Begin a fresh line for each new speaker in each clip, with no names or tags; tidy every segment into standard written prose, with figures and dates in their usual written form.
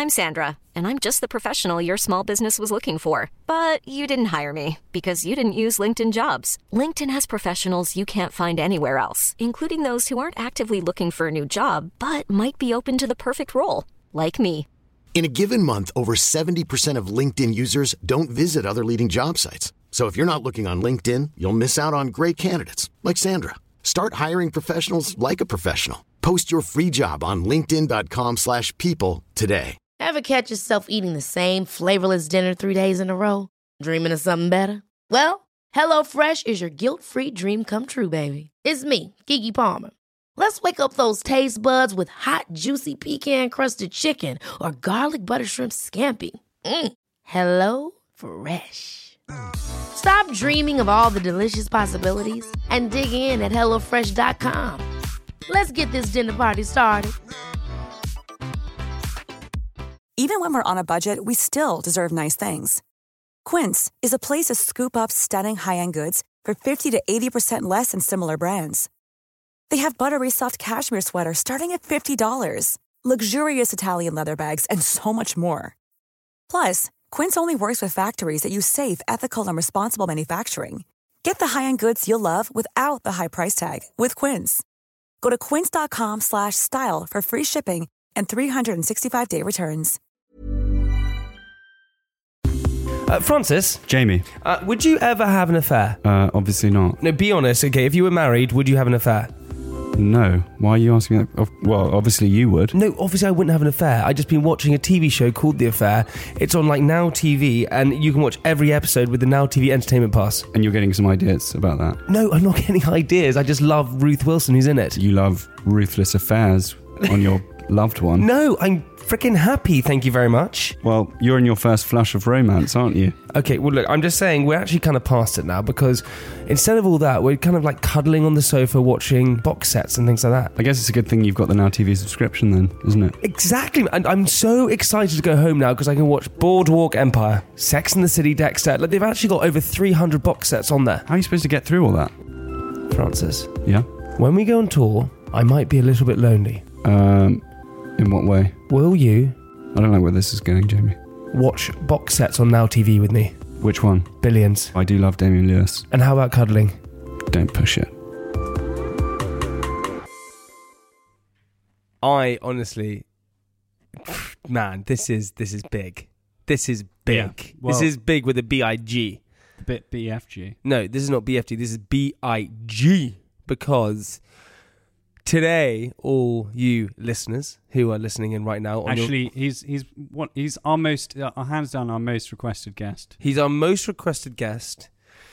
I'm Sandra, and I'm just the professional your small business was looking for. But you didn't hire me because you didn't use LinkedIn Jobs. LinkedIn has professionals you can't find anywhere else, including those who aren't actively looking for a new job, but might be open to the perfect role, like me.
In a given month, over 70% of LinkedIn users don't visit other leading job sites. So if you're not looking on LinkedIn, you'll miss out on great candidates like Sandra. Start hiring professionals like a professional. Post your free job on linkedin.com/people today.
Ever catch yourself eating the same flavorless dinner 3 days in a row? Dreaming of something better? Well, HelloFresh is your guilt-free dream come true, baby. It's me, Keke Palmer. Let's wake up those taste buds with hot, juicy pecan-crusted chicken or garlic butter shrimp scampi. Hello Fresh. Stop dreaming of all the delicious possibilities and dig in at HelloFresh.com. Let's get this dinner party started.
Even when we're on a budget, we still deserve nice things. Quince is a place to scoop up stunning high-end goods for 50 to 80% less than similar brands. They have buttery soft cashmere sweaters starting at $50, luxurious Italian leather bags, and so much more. Plus, Quince only works with factories that use safe, ethical, and responsible manufacturing. Get the high-end goods you'll love without the high price tag with Quince. Go to quince.com/style for free shipping and 365-day returns.
Francis?
Jamie?
Would you ever have an affair?
Obviously not.
No, be honest, okay? If you were married, would you have an affair?
No. Why are you asking that? Well, obviously you would.
No, obviously I wouldn't have an affair. I just been watching a TV show called The Affair. It's on, like, Now TV, and you can watch every episode with the Now TV Entertainment Pass.
And you're getting some ideas about that?
No, I'm not getting ideas. I just love Ruth Wilson, who's in it.
You love ruthless affairs on your loved one?
No, I'm freaking happy, thank you very much.
Well, you're in your first flush of romance, aren't you?
Okay, well look, I'm just saying we're actually kind of past it now, because instead of all that, we're kind of like cuddling on the sofa watching box sets and things like that.
I guess it's a good thing you've got the Now TV subscription then, isn't it?
Exactly, and I'm so excited to go home now because I can watch Boardwalk Empire, Sex and the City Dexter. Like, they've actually got over 300 box sets on there.
How are you supposed to get through all that?
Francis?
Yeah?
When we go on tour, I might be a little bit lonely.
In what way?
Will you...
I don't know where this is going, Jamie.
Watch box sets on Now TV with me.
Which one?
Billions.
I do love Damian Lewis.
And how about cuddling?
Don't push it.
I honestly... Man, this is big. This is big.
Yeah, well,
this is big with a B-I-G.
A bit BFG.
No, this is not BFG. This is B-I-G. Because... today, all you listeners who are listening in right now...
Actually, he's our most, hands down, our most requested guest.
He's our most requested guest.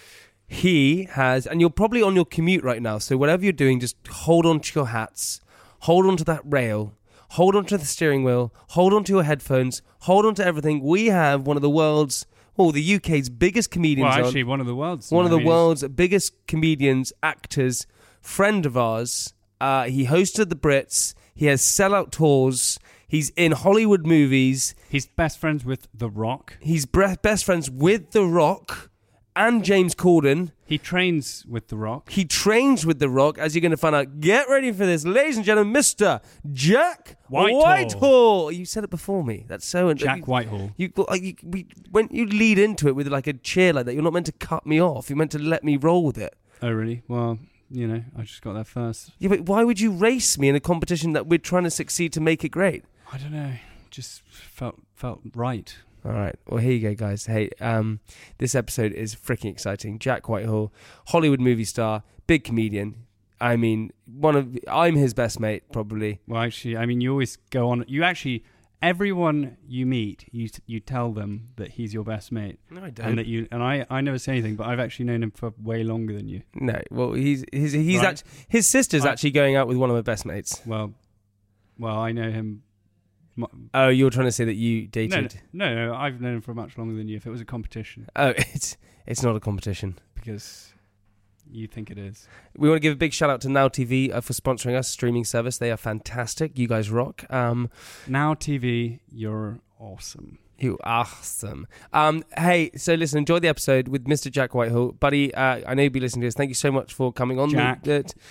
He has... And you're probably on your commute right now, so whatever you're doing, just hold on to your hats, hold on to that rail, hold on to the steering wheel, hold on to your headphones, hold on to everything. We have one of the world's... the UK's biggest comedians.
Well, actually, one of the world's...
One of the world's biggest comedians, actors, friend of ours... he hosted the Brits. He has sellout tours. He's in Hollywood movies.
He's best friends with The Rock.
He's best friends with The Rock and James Corden.
He trains with The Rock.
He trains with The Rock, as you're going to find out. Get ready for this, ladies and gentlemen, Mr. Jack Whitehall. You said it before me. That's so...
Jack Whitehall.
When you lead into it with like a cheer like that, you're not meant to cut me off. You're meant to let me roll with it.
Oh, really? Well... You know, I just got there first.
Yeah, but why would you race me in a competition that we're trying to succeed to make it great?
I don't know. Just felt right.
All right. Well, here you go, guys. Hey, this episode is freaking exciting. Jack Whitehall, Hollywood movie star, big comedian. I mean, I'm his best mate, probably.
Well, actually, I mean, you always go on. You actually... Everyone you meet, you tell them that he's your best mate.
No, I don't.
And I never say anything, but I've actually known him for way longer than you.
No, well, he's
right.
His sister's actually going out with one of my best mates.
Well, I know him.
Oh, you're trying to say that you dated?
No, I've known him for much longer than you. If it was a competition.
Oh, it's not a competition
because you think it is.
We want to give a big shout out to Now TV for sponsoring us, streaming service. They are fantastic. You guys rock.
Now TV, you're awesome.
You awesome. Hey, so listen, enjoy the episode with Mr. Jack Whitehall. Buddy, I know you'll be listening to this. Thank you so much for coming on.
Jack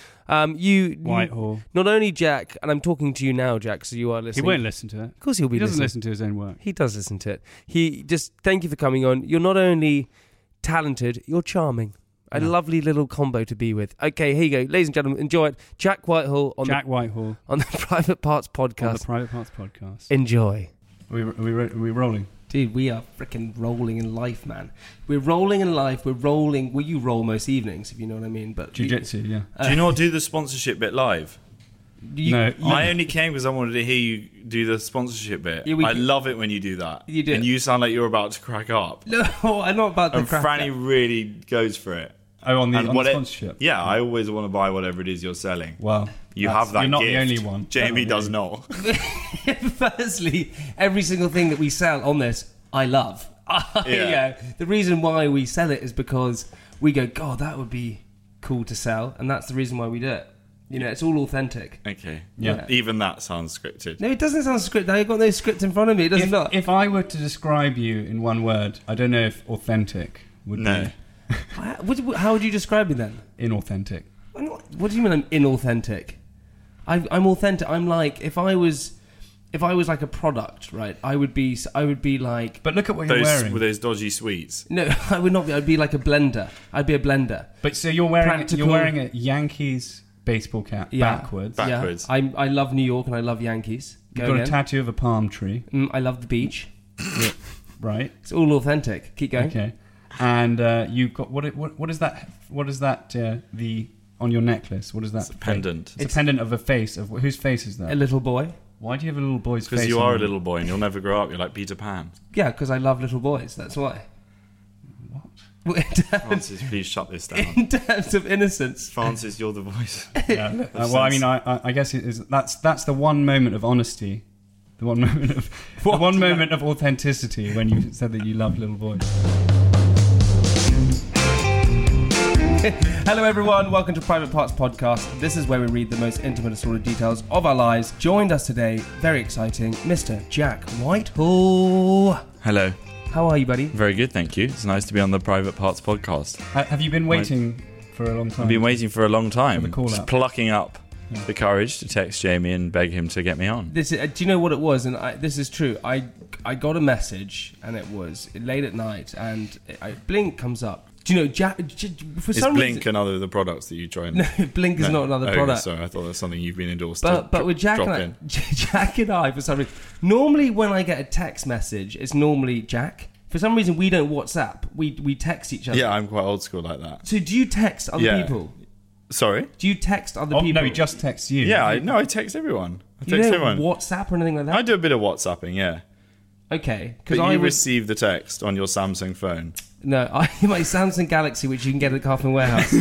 Whitehall. Not only Jack, and I'm talking to you now, Jack, so you are listening.
He won't listen to it.
Of course he'll be listening.
He doesn't listen to his own work.
He does listen to it. He just, thank you for coming on. You're not only talented, you're charming. A lovely little combo to be with. Okay, here you go. Ladies and gentlemen, enjoy it. Jack Whitehall on the Private Parts Podcast.
On the Private Parts Podcast.
Enjoy.
Are we rolling?
Dude, we are freaking rolling in life, man. We're rolling in life. We're rolling. Well, you roll most evenings, if you know what I mean. But
Jiu-jitsu, yeah.
Do you not do the sponsorship bit live?
No.
I only came because I wanted to hear you do the sponsorship bit.
Yeah,
I love it when you do that.
You do.
And you sound like you're about to crack up.
No, I'm not about to crack up.
And Franny really goes for it.
Oh, on the sponsorship?
Yeah, I always want to buy whatever it is you're selling.
Well,
you have that
You're not
gift.
the only one.
Jamie does not.
Firstly, every single thing that we sell on this, I love.
Yeah.
The reason why we sell it is because we go, God, that would be cool to sell. And that's the reason why we do it. You know, it's all authentic.
Okay.
Yeah.
Even that sounds scripted.
No, it doesn't sound scripted. I've got no script in front of me. It does not.
If I were to describe you in one word, I don't know if authentic would be.
How would you describe me then?
Inauthentic.
What do you mean I'm inauthentic? I'm authentic. I'm like, if I was like a product, right? I would be like.
But look at what you're wearing.
With those dodgy sweets.
No, I would not be. I'd be like a blender. I'd be a blender.
But so you're wearing a Yankees baseball cap backwards.
Backwards.
Yeah. I love New York and I love Yankees.
You've got a tattoo of a palm tree.
I love the beach.
Right.
It's all authentic. Keep going.
Okay. And you've got what is that? What is that? On your necklace? What is that?
It's a pendant.
It's a pendant of a face. Of whose face is that?
A little boy.
Why do you have a little boy's face?
Because you are a little boy and you'll never grow up. You're like Peter Pan.
Yeah, because I love little boys. That's why.
What?
Francis, please shut this down.
In terms of innocence.
Francis, you're the voice.
Yeah. Well, I mean, I guess it is. That's the one moment of honesty. The one moment of authenticity when you said that you love little boys.
Hello everyone, welcome to Private Parts Podcast. This is where we read the most intimate assorted details of our lives. Joined us today, very exciting, Mr. Jack Whitehall.
Hello.
How are you, buddy?
Very good, thank you. It's nice to be on the Private Parts Podcast.
Have you been waiting for a long time?
I've been waiting for a long time.
For the call
just
up.
plucking up the courage to text Jamie and beg him to get me on.
Do you know what it was? And this is true. I got a message, and it was late at night, and Blink comes up. Do you know, Jack? For
Is
some
Blink
reason,
another of the products that you try and...
No, Blink is not another product.
Sorry, I thought that's something you've been endorsed
But with Jack
drop
and
in.
Jack and I, for some reason, normally when I get a text message, it's normally Jack. For some reason, we don't WhatsApp. We text each other.
Yeah, I'm quite old school like that.
So do you text other people?
Sorry?
Do you text other people?
No, he just texts you.
Yeah, I text everyone. I
Do you
text
know
everyone.
WhatsApp or anything like that?
I do a bit of WhatsApping, yeah.
Okay.
But you receive the text on your Samsung phone.
No, my Samsung Galaxy, which you can get at Carphone Warehouse.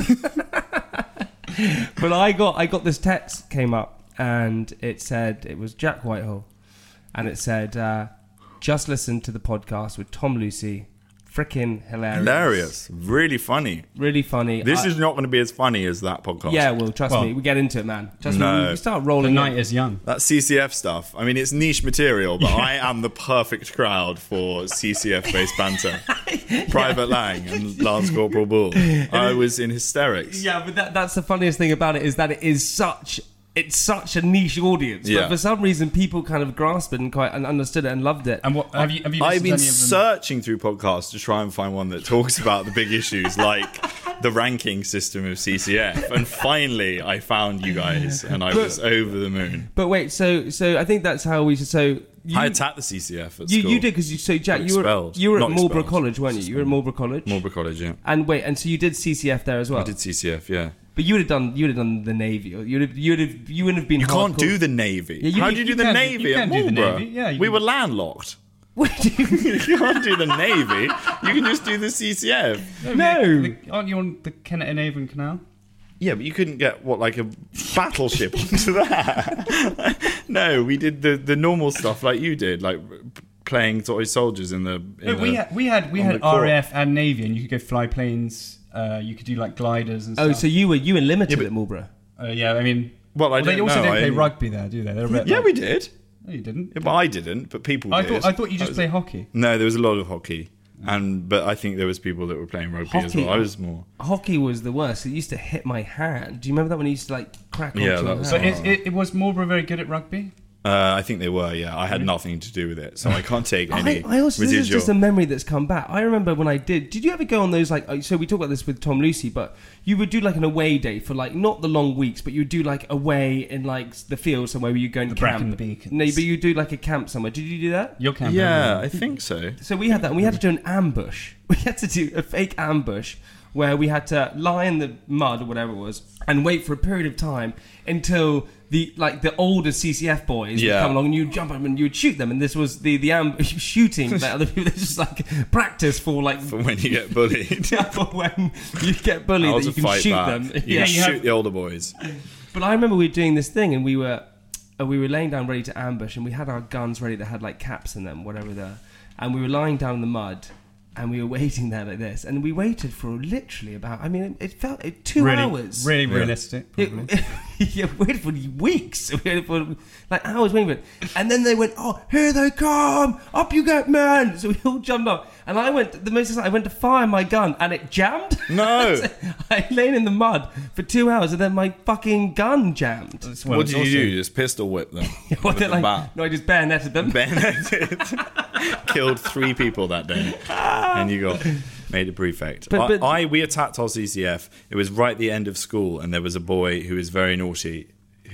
But I got this text came up, and it said, it was Jack Whitehall, and it said, just listen to the podcast with Tom Lucy. Freaking hilarious.
Really funny.
Really funny.
This is not going to be as funny as that podcast.
Yeah, well, trust me. We get into it, man. Trust
No.
me. We start rolling.
The night is young.
That CCF stuff, I mean, it's niche material, but I am the perfect crowd for CCF-based banter. Private Lang and Lance Corporal Bull. I was in hysterics.
Yeah, but that's the funniest thing about it, is that it's such a niche audience.
Yeah.
But for some reason, people kind of grasped it and quite understood it and loved it.
And what have you listened
I've
to
been
any of them?
searching through podcasts to try and find one that talks about the big issues, like the ranking system of CCF. And finally, I found you guys, and I was over the moon.
But wait, so I think that's how we. So
I attacked the CCF at school.
You did, because Jack, you were
Not
at Marlborough
expelled.
College, weren't you? You were at Marlborough College.
Marlborough College, yeah.
And so you did CCF there as well.
I did CCF, yeah.
But you would have done the Navy. You wouldn't have been.
You can't
hardcore.
do the Navy.
Yeah,
How do you do the Navy at
can do the
Marlborough?
Navy, yeah,
we were landlocked.
What do you-
You can't do the Navy. You can just do the CCF.
No.
Aren't you on the Kennet and Avon Canal?
Yeah, but you couldn't get, like a battleship onto that. No, we did the normal stuff like you did, like playing toy soldiers in the...
We had
the court.
RAF and Navy, and you could go fly planes. You could do like gliders and stuff.
Oh, so you were limited
Yeah, but-
at Marlborough.
Yeah, I mean...
Well, I
they
don't
also
know.
don't play rugby there, do they? They're a bit
Yeah,
like-
we did.
No, you didn't.
Yeah, but I didn't. But people did.
I thought you just play hockey.
No, there was a lot of hockey. But I think there was people that were playing rugby as well. I was more.
Hockey was the worst. It used to hit my hand. Do you remember that when it used to like crack onto your hand?
So it was Marlborough very good at rugby?
I think they were, yeah. I had nothing to do with it, so I can't take any residual.
This is just a memory that's come back. I remember when I did you ever go on those, like, so we talk about this with Tom Lucy, but you would do like an away day for like, not the long weeks, but you would do like away in like the field somewhere where you go and camp.
Brecon Beacons.
No, but you do like a camp somewhere. Did you do that?
Your camp?
Yeah, I think so.
So we had that, and we had to do an ambush. We had to do a fake ambush where we had to lie in the mud or whatever it was and wait for a period of time until the older CCF boys would come along, and you'd jump up and you would shoot them. And this was the shooting that other people, just like practice for
when you get bullied.
For when you get bullied, that you can shoot them.
You shoot the older boys.
But I remember we were doing this thing, and we were laying down ready to ambush, and we had our guns ready that had like caps in them, whatever and we were lying down in the mud. And we were waiting there like this, and we waited for literally about. I mean, it felt 2 hours.
Really realistic. Probably.
We waited for weeks. We waited for like hours waiting for it, and then they went, "Oh, here they come! Up you get, man!" So we all jumped up, and I went to fire my gun, and it jammed.
No,
I laid in the mud for 2 hours, and then my fucking gun jammed.
What did you do? Just pistol whip them?
With the bat? No, I just bayoneted them.
Killed 3 people that day. And you got made a prefect. We attacked our CCF. It was right at the end of school, and there was a boy who was very naughty,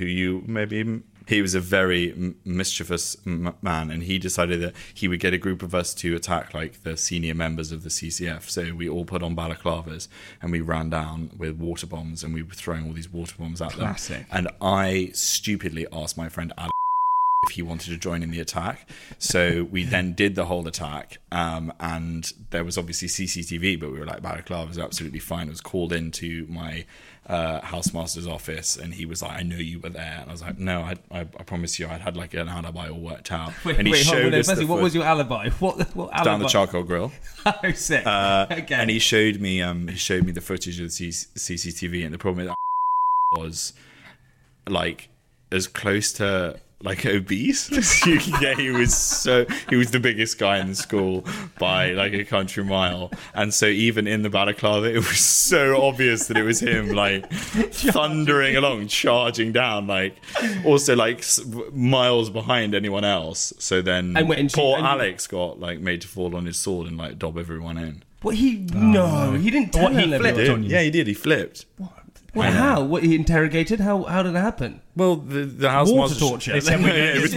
he was a very mischievous man, and he decided that he would get a group of us to attack like the senior members of the CCF. So we all put on balaclavas, and we ran down with water bombs, and we were throwing all these water bombs at them. And I stupidly asked my friend Alex if he wanted to join in the attack. So we then did the whole attack, and there was obviously CCTV, but we were like, balaclava was absolutely fine. It was called into my housemaster's office, and he was like, I know you were there. And I was like, no, I promise you, I'd had like an alibi all worked out. And he showed us
what was your alibi? What alibi?
Down the charcoal grill.
Oh, sick. Okay.
And he showed me the footage of the CCTV, and the problem with that was like as close to like obese as you can get. He was the biggest guy in the school by like a country mile, and so even in the balaclava it was so obvious that it was him, like thundering along, charging down, like also like miles behind anyone else. So then poor Alex got like made to fall on his sword and like dob everyone in.
What he didn't tell him.
He flipped. Yeah, he did. He flipped.
What? How? What, he interrogated? How did it happen?
Well, the house
water torture.
It was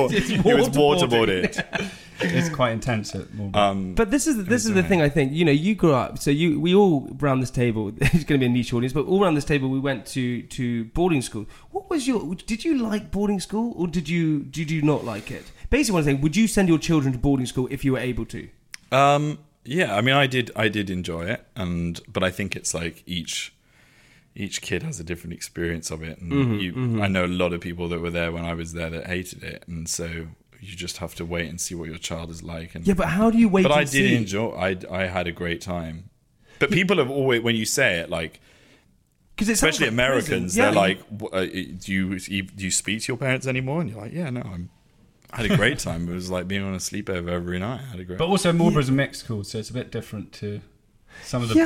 waterboarded.
It's quite intense at Marlborough.
But this is the thing. I think you grew up. So we all around this table. It's going to be a niche audience, but all around this table we went to boarding school. What was did you like boarding school, or did you not like it? Basically, what I'm saying, would you send your children to boarding school if you were able to?
Yeah, I mean, I did enjoy it, but I think it's like each kid has a different experience of it, and I know a lot of people that were there when I was there that hated it, and so you just have to wait and see what your child is like. And,
yeah, but how do you wait?
But I did enjoy. I had a great time. But people have always, when you say it, like, because especially like Americans, they're like, do you speak to your parents anymore? And you're like, yeah, no, I had a great time. It was like being on a sleepover every night. I had a great.
But also Marlborough's a mixed school, so it's a bit different to. Some of the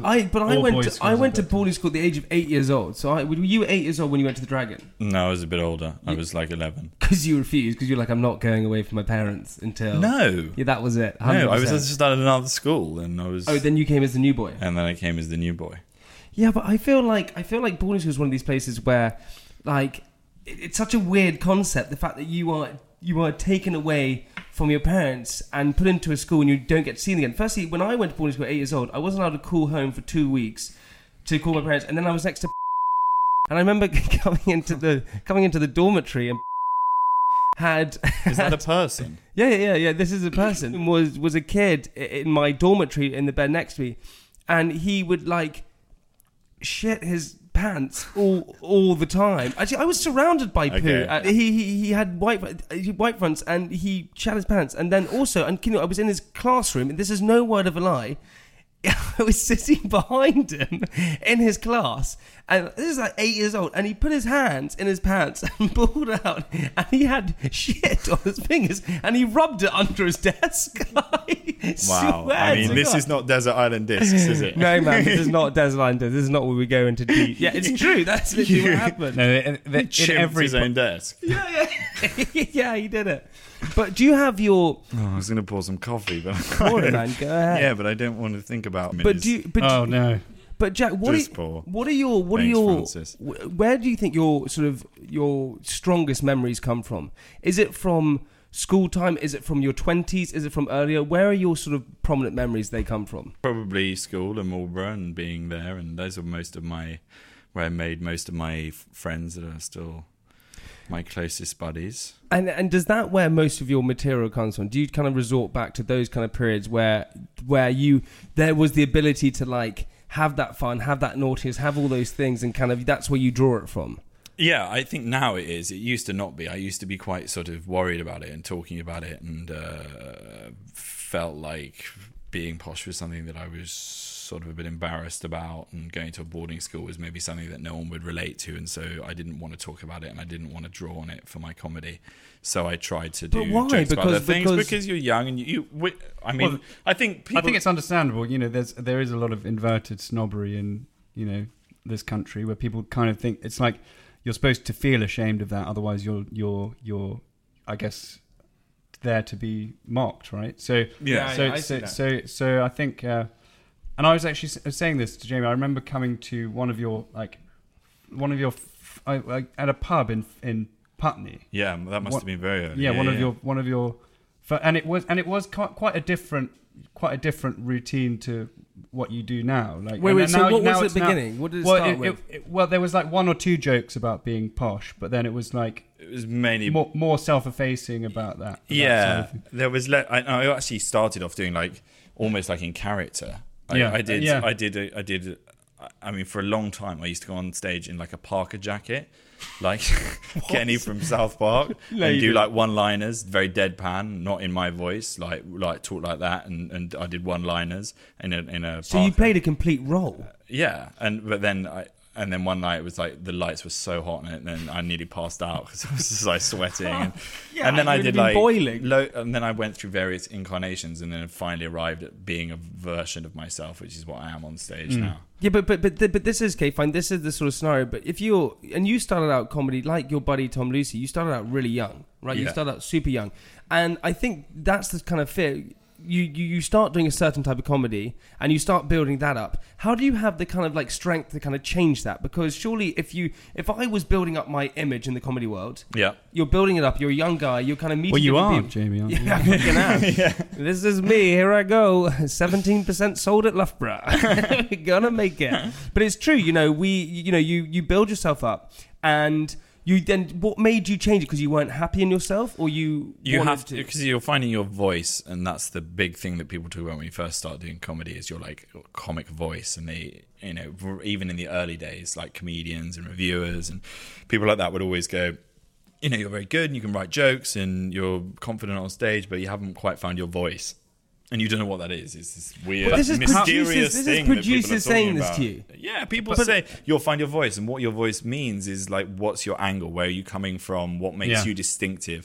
I went to boarding school at the age of 8 years old. So were you 8 years old when you went to the Dragon?
No, I was a bit older. I was like 11.
Because you refused? Because you're like, I'm not going away from my parents until...
No.
Yeah, that was it. 100%.
No, I was just at another school, and I was...
Oh, then you came as the new boy.
And then I came as the new boy.
Yeah, but I feel like boarding school is one of these places where, like, it's such a weird concept. The fact that you are taken away from your parents and put into a school and you don't get to see them again. Firstly, when I went to boarding school at 8 years old, I wasn't allowed to call home for 2 weeks to call my parents, and then I was next to and I remember coming into the dormitory and
Is that a person?
Yeah. This is a person. Was a kid in my dormitory in the bed next to me, and he would like shit his pants all the time. Actually, I was surrounded by poo. He had white fronts, and he shat his pants. And then also, I was in his classroom, and this is no word of a lie, I was sitting behind him in his class, and this is like 8 years old, and he put his hands in his pants and pulled out, and he had shit on his fingers, and he rubbed it under his desk.
Wow. I mean, this is not Desert Island Discs, is it?
No, man, this is not Desert Island Discs. This is not where we go into deep. Yeah, it's true. That's literally what happened.
No, in every his own desk.
Yeah. Yeah, he did it. But do you have your...
Oh, I was going to pour some coffee, but...
Pour it, man. Go ahead.
Yeah, but I don't want to think about...
No.
But Jack, what are your
Francis.
where do you think your strongest memories come from? Is it from school time? Is it from your 20s? Is it from earlier? Where are your sort of prominent memories they come from?
Probably school and Marlborough and being there, and those are where I made most of my friends that are still my closest buddies.
And does that where most of your material comes from? Do you kind of resort back to those kind of periods where there was the ability to like have that fun, have that naughtiness, have all those things, and kind of that's where you draw it from?
Yeah, I think now it is. It used to not be. I used to be quite sort of worried about it and talking about it, and felt like being posh was something that I was sort of a bit embarrassed about, and going to a boarding school was maybe something that no one would relate to, and so I didn't want to talk about it, and I didn't want to draw on it for my comedy. So I tried to do jokes about other things because you're young and I think
it's understandable. You know, there is a lot of inverted snobbery in, you know, this country where people kind of think it's like you're supposed to feel ashamed of that, otherwise you're I guess there to be mocked, right? So so I think. And I was actually saying this to Jamie. I remember coming to one of your at a pub in Putney.
Yeah, that must have been very early.
Yeah, one of your, and it was quite a different routine to what you do now. Like,
wait. So what was the beginning? What did it start with?
Well, there was like one or two jokes about being posh, but then it was
mainly
more self-effacing about that.
Yeah, there was. I actually started off doing like almost like in character. I did. I mean, for a long time, I used to go on stage in like a Parker jacket, like Kenny from South Park, and do like one-liners, very deadpan, not in my voice, like talk like that, and I did one-liners in a.
So you played a complete role.
Yeah, and then one night it was like the lights were so hot and then I nearly passed out because I was just like sweating. And then I did like boiling. And then I went through various incarnations and then finally arrived at being a version of myself, which is what I am on stage now.
Yeah, but this is okay, fine. This is the sort of scenario. But if you started out comedy like your buddy Tom Lucy, you started out really young, right? Yeah. You started out super young, and I think that's the kind of fear. You start doing a certain type of comedy and you start building that up. How do you have the kind of like strength to kind of change that? Because surely if I was building up my image in the comedy world,
yeah,
you're building it up. You're a young guy. You're kind of meeting.
Well, you are,
people.
Jamie. Aren't you?
Yeah, I fucking am. Yeah. This is me. Here I go. 17% sold at Loughborough. Gonna make it. But it's true. You know, you build yourself up and. What made you change it? Because you weren't happy in yourself, or you have to?
Because you're finding your voice, and that's the big thing that people talk about when you first start doing comedy. Is your like comic voice, and they, you know, even in the early days, like comedians and reviewers and people like that would always go, you know, you're very good and you can write jokes and you're confident on stage, but you haven't quite found your voice. And you don't know what that is. It's this weird, mysterious thing. This is producers saying this to you. Yeah, people say you'll find your voice, and what your voice means is like, what's your angle? Where are you coming from? What makes you distinctive?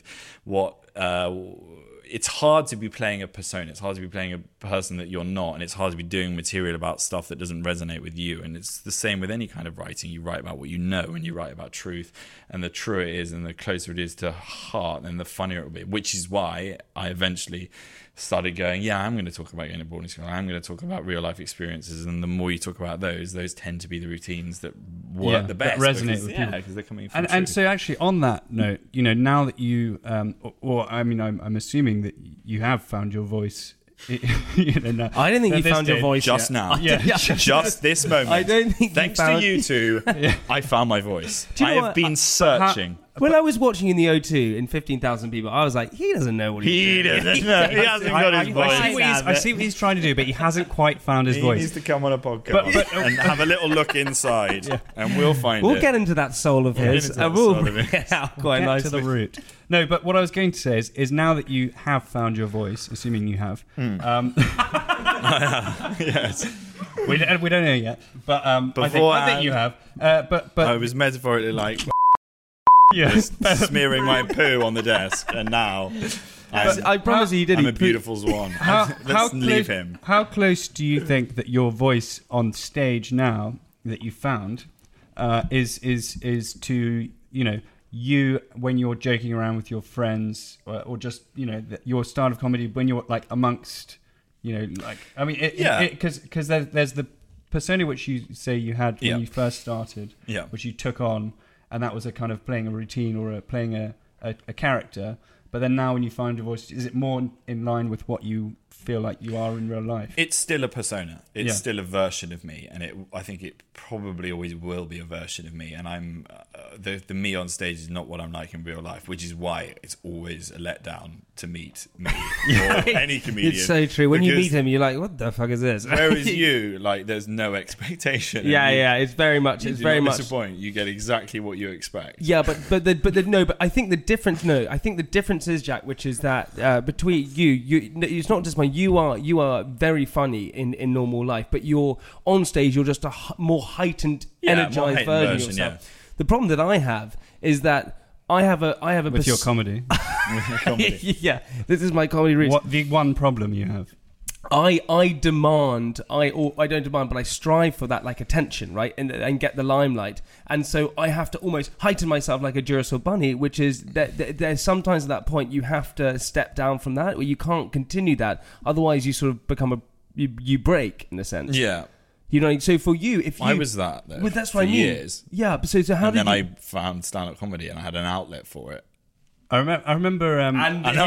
It's hard to be playing a persona. It's hard to be playing a person that you're not, and it's hard to be doing material about stuff that doesn't resonate with you. And it's the same with any kind of writing. You write about what you know, and you write about truth. And the truer it is, and the closer it is to heart, then the funnier it will be. Which is why I eventually started going, I'm going to talk about going to boarding school. I'm going to talk about real life experiences. And the more you talk about those tend to be the routines that work the best.
That resonate with people.
Because they're coming from
and so actually on that note, you know, now that you, I'm assuming that you have found your voice. You know,
I don't think you found your voice
just
yet.
now. Just this moment.
I don't think
thanks to you two, I found my voice. I have been searching.
When I was watching in the O2 in 15,000 people, I was like, he doesn't know what he's doing.
He doesn't know. He hasn't got his voice.
I see what he's trying to do, but he hasn't quite found his voice.
He needs to come on a podcast and have a little look inside, and we'll find it.
We'll get into that soul of his, and we'll get out quite nicely.
To the root. No, but what I was going to say is now that you have found your voice, assuming you have,
yes.
We don't know yet, but I think you have. But
I was metaphorically like
yes,
smearing my poo on the desk, and now
I promise you did.
I'm a beautiful swan. Let's leave him.
How close do you think that your voice on stage now that you found is to you when you're joking around with your friends or just your style of comedy when you're like amongst because there's the persona which you say you had when you first started, which you took on, and that was a kind of playing a routine or playing a character. But then now when you find your voice, is it more in line with what you feel like you are in real life?
It's still a persona. It's still a version of me, and I think it probably always will be a version of me. And I'm the me on stage is not what I'm like in real life, which is why it's always a letdown to meet me or any comedian.
It's so true. When you meet him, you're like, "What the fuck is this?"
Whereas you, like, there's no expectation.
It's very much. It's very much.
Disappointing. You get exactly what you expect.
Yeah, but I think the difference. No, I think the difference is, Jack, which is that between you, it's not just you are very funny in normal life, but you're on stage, you're just a more heightened, energized version of yourself. Yeah. The problem that I have is that I have a
with your comedy.
Yeah, this is my comedy roots.
What the one problem you have?
I don't demand, but I strive for that, like, attention, right, and get the limelight, and so I have to almost heighten myself like a Duracell bunny, which is that there's sometimes at that point you have to step down from that, or you can't continue that, otherwise you sort of become you break in a sense.
Yeah.
You know, so for you, if you...
I was that, though,
that's what I mean.
Years.
Yeah, but so how did you...
And then I found stand-up comedy, and I had an outlet for it.
I remember. No.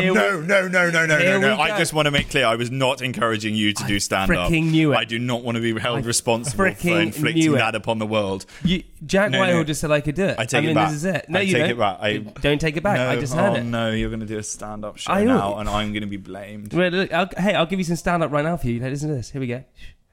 I just want to make clear, I was not encouraging you to do stand-up.
Freaking knew it.
I do not want to be held responsible for inflicting that upon the world.
Jack Whitehall just said I could do it.
I take it back.
This is it. No,
I
you
take
don't.
it back.
Don't take it back. I just heard it.
No, you're going to do a stand-up show now, and I'm going to be blamed.
Wait, look, I'll give you some stand-up right now for you. Listen to this. Here we go.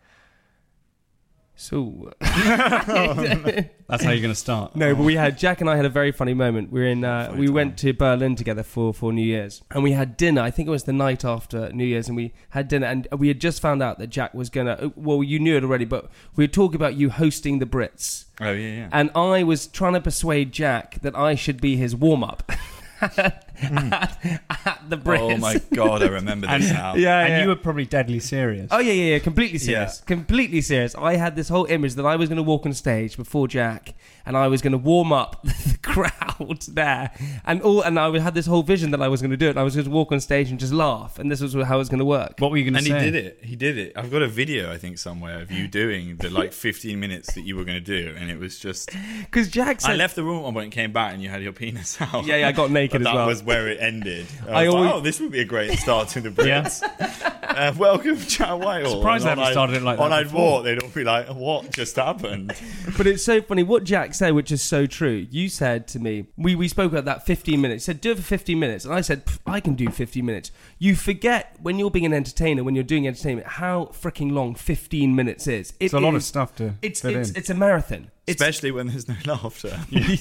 So
that's how you're going to start.
No, but Jack and I had a very funny moment. We went to Berlin together for New Year's, and we had dinner. I think it was the night after New Year's, and we had dinner, and we had just found out that Jack was gonna. Well, you knew it already, but we were talking about you hosting the Brits.
Oh yeah.
And I was trying to persuade Jack that I should be his warm-up. At the Brits.
Oh my god, I remember this now.
And you were probably deadly serious.
Oh yeah, completely serious. Yeah. Completely serious. I had this whole image that I was going to walk on stage before Jack, and I was going to warm up the crowd there, and I had this whole vision that I was going to do it. And I was going to walk on stage and just laugh, and this was how it was going to work.
What were you going to say?
And he did it. I've got a video, I think, somewhere of you doing the 15 minutes that you were going to do, and it was just
because Jack said,
I left the room at one point and came back, and you had your penis out.
Yeah, I got naked as well.
That was where it ended. I was like, this would be a great start to the Brits. Welcome, Jack Whitehall.
Surprised they haven't started it like that.
On I'd walk, they'd all be like, what just happened?
But it's so funny what Jack said, which is so true. You said to me, we spoke about that 15 minutes. You said, do it for 15 minutes. And I said, I can do 15 minutes. You forget when you're being an entertainer, when you're doing entertainment, how freaking long 15 minutes is.
It's a lot of stuff to fit in.
It's a marathon.
Especially when there's no laughter.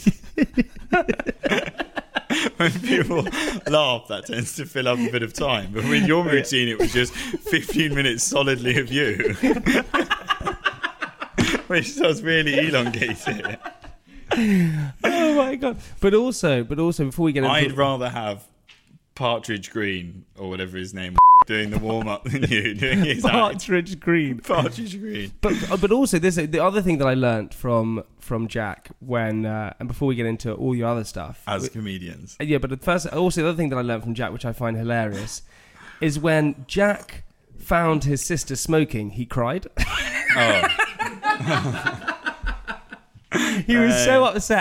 When people laugh, that tends to fill up a bit of time. But with your routine, it was just 15 minutes solidly of you. Which does really elongate it.
Oh my god. But also before we get into
I'd rather have Partridge Green, or whatever his name, doing the warm-up than you doing his
Partridge Green. But also the other thing that I learnt from Jack when and before we get into all your other stuff
as comedians.
Yeah, but the other thing that I learnt from Jack, which I find hilarious, is when Jack found his sister smoking, he cried. Oh. He was so upset.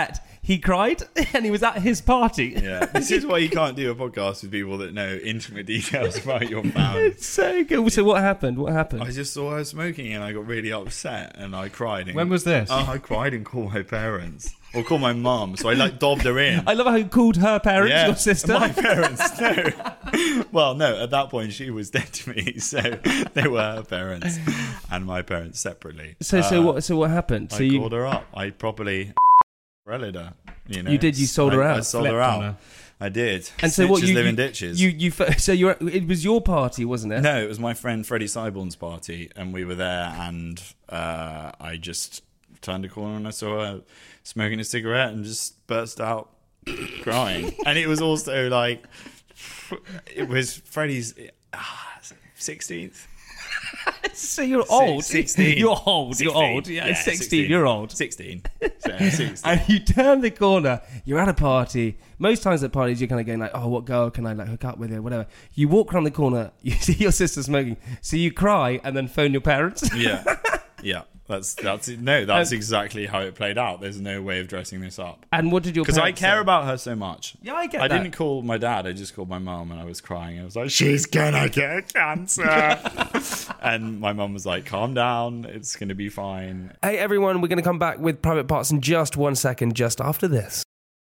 he cried and he was at his party.
Yeah, this is why you can't do a podcast with people that know intimate details about your family.
It's so good. So what happened?
I just saw her smoking and I got really upset and I cried.
When was this?
I cried and called my parents. Or called my mum, so I dobbed her in.
I love how you called her parents, your sister.
My parents, no. Well, no, at that point she was dead to me, so they were her parents and my parents separately.
So what happened?
I called her up. I properly rallied her.
You did. You sold her out.
I sold her out. I did.
And so what? You
live in ditches.
It was your party, wasn't it?
No, it was my friend Freddie Seiborn's party, and we were there, and I just turned a corner and I saw her smoking a cigarette and just burst out crying. And it was also like, it was Freddie's 16th.
So you're old.
16.
You're old.
16.
You're old. Yeah, 16. You're old.
16. So 16.
And you turn the corner. You're at a party. Most times at parties, you're kind of going like, oh, what girl can I hook up with or whatever. You walk around the corner. You see your sister smoking. So you cry and then phone your parents.
Yeah. Yeah. That's exactly how it played out. There's no way of dressing this up.
And what did your parents say?
Because I care about her so much.
Yeah, I get
that.
I
didn't call my dad. I just called my mum and I was crying. I was like, she's gonna get cancer. And my mum was like, calm down. It's going to be fine.
Hey, everyone. We're going to come back with Private Parts in just 1 second, just after this.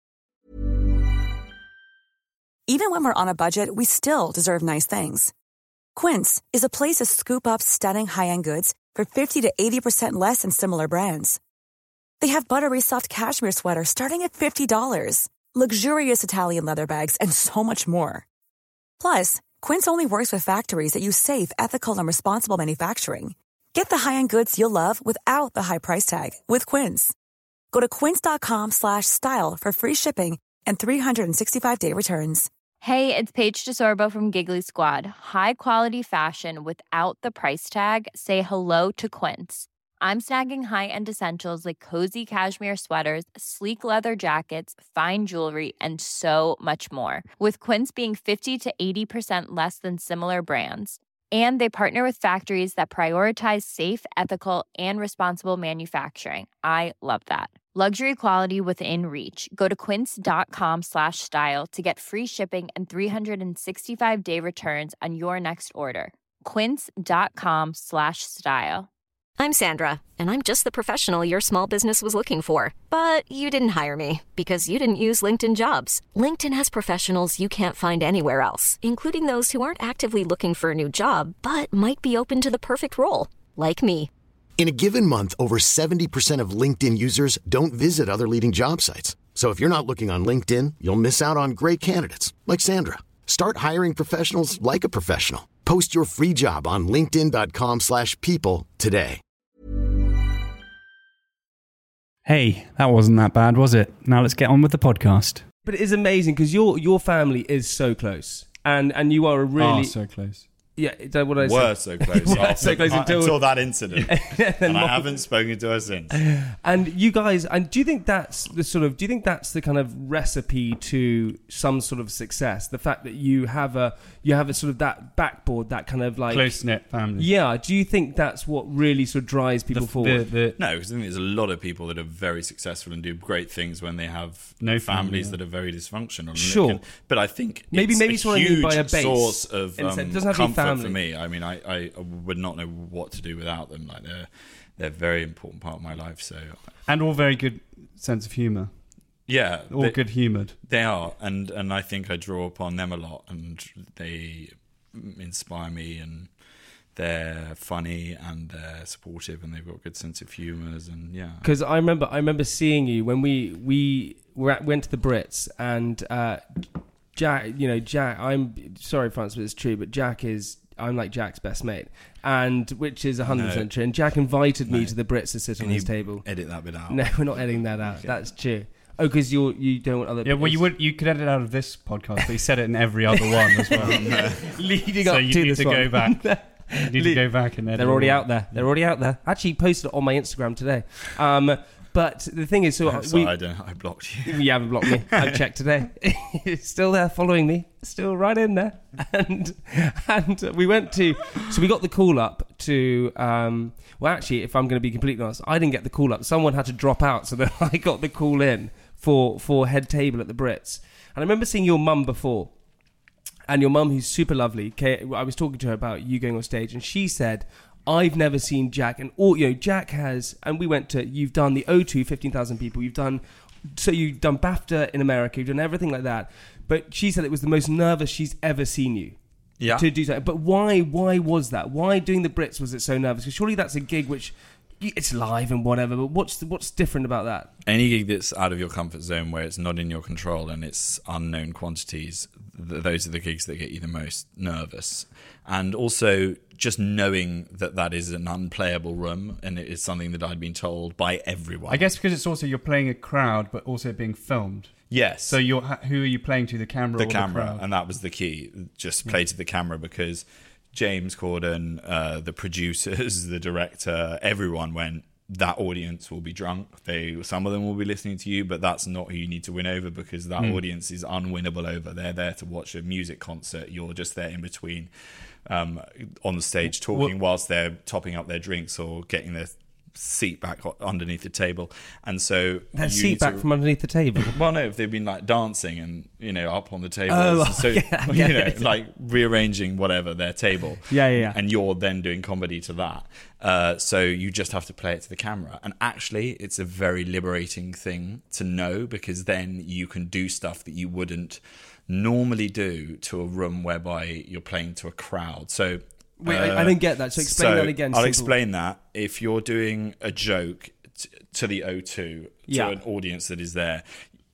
Even when we're on a budget, we still deserve nice things. Quince is a place to scoop up stunning high-end goods for 50 to 80% less than similar brands. They have buttery soft cashmere sweaters starting at $50, luxurious Italian leather bags, and so much more. Plus, Quince only works with factories that use safe, ethical, and responsible manufacturing. Get the high-end goods you'll love without the high price tag with Quince. Go to quince.com/style for free shipping and 365-day returns.
Hey, it's Paige DeSorbo from Giggly Squad. High quality fashion without the price tag. Say hello to Quince. I'm snagging high-end essentials like cozy cashmere sweaters, sleek leather jackets, fine jewelry, and so much more. With Quince being 50 to 80% less than similar brands. And they partner with factories that prioritize safe, ethical, and responsible manufacturing. I love that. Luxury quality within reach. Go to quince.com/style to get free shipping and 365-day returns on your next order. Quince.com/style.
I'm Sandra, and I'm just the professional your small business was looking for. But you didn't hire me because you didn't use LinkedIn Jobs. LinkedIn has professionals you can't find anywhere else, including those who aren't actively looking for a new job, but might be open to the perfect role, like me.
In a given month, over 70% of LinkedIn users don't visit other leading job sites. So if you're not looking on LinkedIn, you'll miss out on great candidates like Sandra. Start hiring professionals like a professional. Post your free job on linkedin.com/people today.
Hey, that wasn't that bad, was it? Now let's get on with the podcast.
But it is amazing because your family is so close. And you are a really...
so close.
Yeah, is that what I said?
Were so close.
So close
until that incident. And I haven't spoken to her since.
And you guys, and do you think that's the kind of recipe to some sort of success? The fact that you have a sort of that backboard, that kind of like
close-knit family.
Yeah. Do you think that's what really sort of drives people forward?
No, because I think there's a lot of people that are very successful and do great things when they have
no
families that are very dysfunctional.
Sure.
But I think
maybe
it's
what I mean by a base
source of comfort
family.
for me. I mean, I would not know what to do without them. Like they're a very important part of my life. So,
and all very good sense of humour.
Yeah,
all good humoured.
They are, and I think I draw upon them a lot, and they inspire me, and they're funny and they're supportive, and they've got a good sense of humours, and yeah.
Because I remember seeing you when we went to the Brits, and Jack. I'm sorry, Francis, but it's true. But I'm like Jack's best mate, and which is 100% true. And Jack invited me to the Brits to sit on his table.
Edit that bit out.
No, we're not editing that out. Okay. That's true. Oh, because you don't want other.
Yeah, well, you could edit out of this podcast, but you said it in every other one as well.
Leading up to this one. So you need to
go back. You need to go back and edit.
They're already out there. Actually, posted it on my Instagram today. But the thing is,
I blocked you.
You haven't blocked me. I checked today. It's still there, following me. Still right in there. And we went to. So we got the call up to. Well, actually, if I'm going to be completely honest, I didn't get the call up. Someone had to drop out, so then I got the call in for head table at the Brits. And I remember seeing your mum before. And your mum, who's super lovely, I was talking to her about you going on stage, and she said, I've never seen Jack. And Jack has, and we went to, you've done the O2, 15,000 people. You've done BAFTA in America. You've done everything like that. But she said it was the most nervous she's ever seen you. Yeah. To do that. But why was that? Why doing the Brits was it so nervous? Because surely that's a gig which, it's live and whatever, but what's different about that?
Any gig that's out of your comfort zone, where it's not in your control and it's unknown quantities, those are the gigs that get you the most nervous. And also just knowing that is an unplayable room, and it is something that I'd been told by everyone.
I guess because it's also, you're playing a crowd but also being filmed.
Yes.
So who are you playing to, the camera or the crowd?
And that was the key. Just play to the camera, because James Corden, the producers, the director, everyone went, that audience will be drunk. Some of them will be listening to you, but that's not who you need to win over, because that audience is unwinnable over. They're there to watch a music concert. You're just there in between on the stage talking whilst they're topping up their drinks or getting their seat back underneath the table. And so
that seat back from underneath the table.
Well, no, if they've been like dancing and up on the table, like rearranging whatever their table.
Yeah.
And you're then doing comedy to that. So you just have to play it to the camera. And actually, it's a very liberating thing to know, because then you can do stuff that you wouldn't normally do to a room whereby you're playing to a crowd. So.
Wait, I don't get that. So explain that again.
I'll explain that. If you're doing a joke to the O2, to an audience that is there,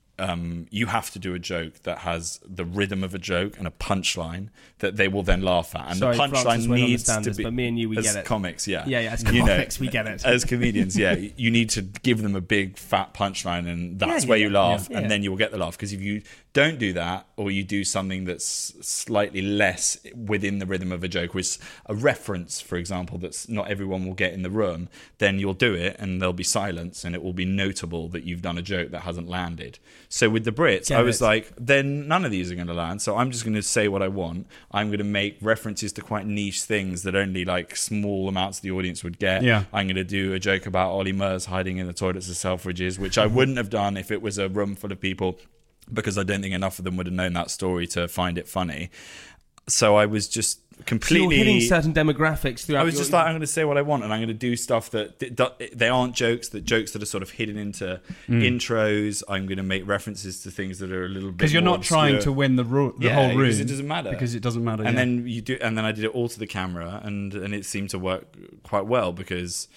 you have to do a joke that has the rhythm of a joke and a punchline that they will then laugh at. And the punchline needs to be...
But me and you, we get it.
As comics,
Yeah, as comics, we get it.
As comedians, you need to give them a big, fat punchline, and that's where you laugh, and then you will get the laugh. Because if you don't do that, or you do something that's slightly less within the rhythm of a joke, with a reference, for example, that's not everyone will get in the room, then you'll do it, and there'll be silence, and it will be notable that you've done a joke that hasn't landed. So with the Brits, I was like, then none of these are going to land, so I'm just going to say what I want. I'm going to make references to quite niche things that only like small amounts of the audience would get.
Yeah.
I'm going to do a joke about Ollie Murs hiding in the toilets of Selfridges, which I wouldn't have done if it was a room full of people, because I don't think enough of them would have known that story to find it funny. So I was just completely...
So you're hitting certain demographics throughout...
I was just like, I'm going to say what I want, and I'm going to do stuff that... They aren't jokes that are sort of hidden into intros. I'm going to make references to things that are a little bit...
Because you're not trying to win the whole room.
Because it doesn't matter.
Because it doesn't matter,
and then you do, and then I did it all to the camera, and it seemed to work quite well, because...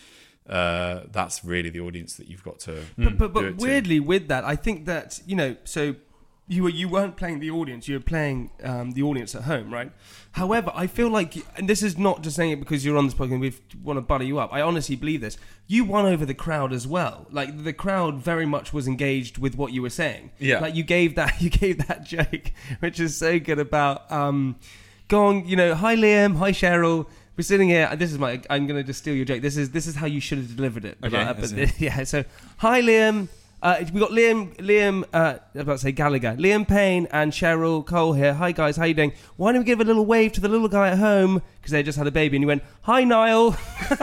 that's really the audience that you've got to
but weirdly with that, I think that so you weren't playing the audience, you were playing the audience at home, right? However, I feel like, and this is not just saying it because you're on this podcast and we want to butter you up, I honestly believe this, you won over the crowd as well. Like, the crowd very much was engaged with what you were saying. Like, you gave that joke, which is so good, about go on, hi Liam, hi Cheryl, we're sitting here. I'm going to just steal your joke. This is how you should have delivered it.
Okay.
So, hi Liam. We got Liam. I was about to say Gallagher. Liam Payne and Cheryl Cole here. Hi guys, how you doing? Why don't we give a little wave to the little guy at home, because they just had a baby? And he went, hi Niall.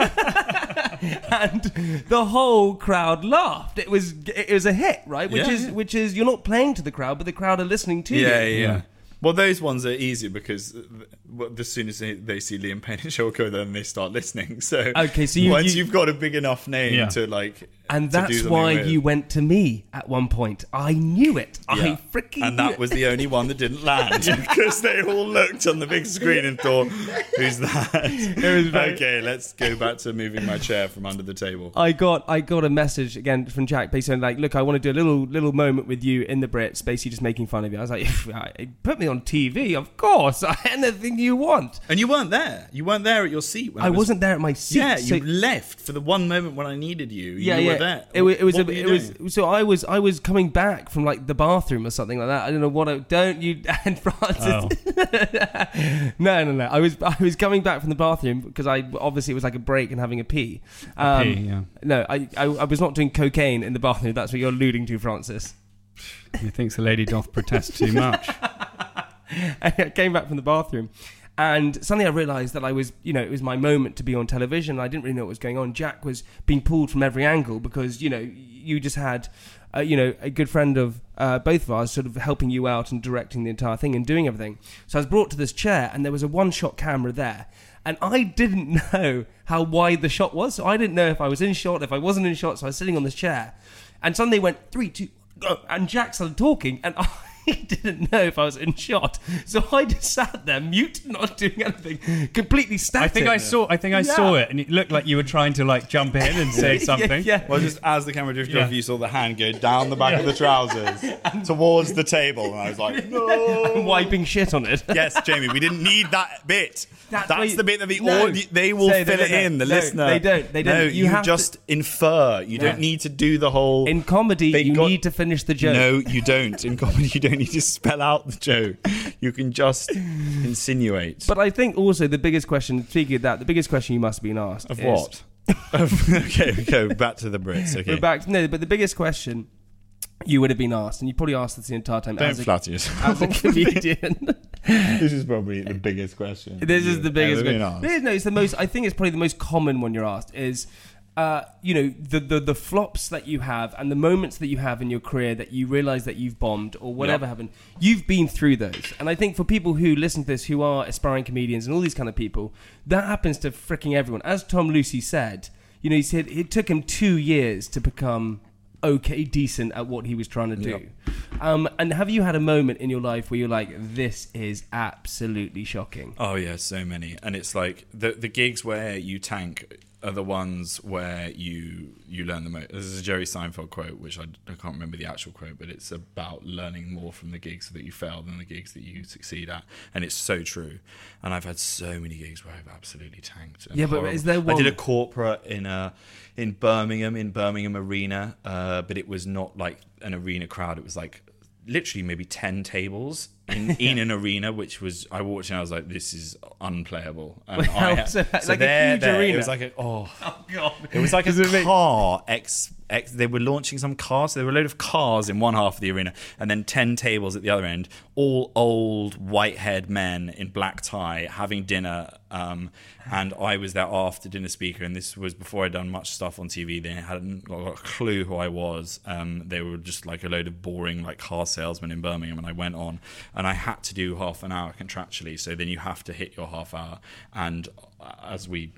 And the whole crowd laughed. It was a hit, right? Which is you're not playing to the crowd, but the crowd are listening to you.
Yeah. Well, those ones are easier, because as soon as they see Liam Payne and Cheryl Cole, then they start listening. So, once you've got a big enough name to like...
And that's why you went to me at one point. I knew it. I freaking knew it.
And that was the only one that didn't land, because they all looked on the big screen and thought, who's that? Okay, let's go back to moving my chair from under the table.
I got a message again from Jack, basically like, look, I want to do a little moment with you in the Brits, basically just making fun of you. I was like, put me on TV, of course. Anything you want.
And you weren't there. You weren't there at your seat.
I wasn't there at my seat.
Yeah, you left for the one moment when I needed you. You were there.
So I was coming back from like the bathroom or something like that. I don't know what. Don't you and Francis? Oh. No. I was coming back from the bathroom because obviously it was like a break and having a pee. No, I was not doing cocaine in the bathroom. That's what you're alluding to, Francis.
He thinks the lady doth protest too much.
I came back from the bathroom, And suddenly I realised that I was, it was my moment to be on television. I didn't really know what was going on. Jack was being pulled from every angle because, you just had, a good friend of both of ours sort of helping you out and directing the entire thing and doing everything. So I was brought to this chair and there was a one-shot camera there. And I didn't know how wide the shot was. So I didn't know if I was in shot, if I wasn't in shot. So I was sitting on this chair. And suddenly went 3, 2, go. And Jack started talking. And I didn't know if I was in shot, so I just sat there mute, not doing anything, completely static.
I think I saw it, and it looked like you were trying to like jump in and say something.
Yeah.
Well, just as the camera drifted off, you saw the hand go down the back of the trousers towards the table, and I was like, no.
I'm wiping shit on it.
Yes, Jamie, we didn't need that bit. That's the bit that they will
So
fill it in. The listener,
they don't.
No, you just infer. You don't need to do the whole.
In comedy, you need to finish the joke.
No, you don't. In comedy, you don't need to spell out the joke. You can just insinuate.
But I think also the biggest question, speaking of that, the biggest question you must have been asked
of
is,
what? Okay, we go back to the Brits. Okay,
we're back. No, but the biggest question you would have been asked, and you probably asked this the entire time.
Don't flatter yourself.
As a comedian.
This is probably the biggest question.
This is the biggest question. No, it's the most. I think it's probably the most common one you're asked is, the flops that you have and the moments that you have in your career that you realise that you've bombed or whatever happened. You've been through those, and I think for people who listen to this, who are aspiring comedians and all these kind of people, that happens to freaking everyone. As Tom Lucy said, he said it took him 2 years to become decent at what he was trying to do. And have you had a moment in your life where you're like, this is absolutely shocking?
Oh yeah, so many. And it's like the gigs where you tank are the ones where you learn the most. This is a Jerry Seinfeld quote, which I can't remember the actual quote, but it's about learning more from the gigs that you fail than the gigs that you succeed at. And it's so true. And I've had so many gigs where I've absolutely tanked.
Yeah, but is there one?
I did a corporate in Birmingham Arena, but it was not like an arena crowd. It was like literally maybe 10 tables in an arena, which was, I walked in, I was like, this is unplayable. And
like a huge arena.
It was like God. It was like a car. They were launching some cars. So there were a load of cars in one half of the arena, and then 10 tables at the other end, all old white-haired men in black tie having dinner. And I was their after dinner speaker, and this was before I'd done much stuff on TV. They hadn't got a clue who I was. They were just like a load of boring like car salesmen in Birmingham, and I went on, and I had to do half an hour contractually. So then you have to hit your half hour, and as we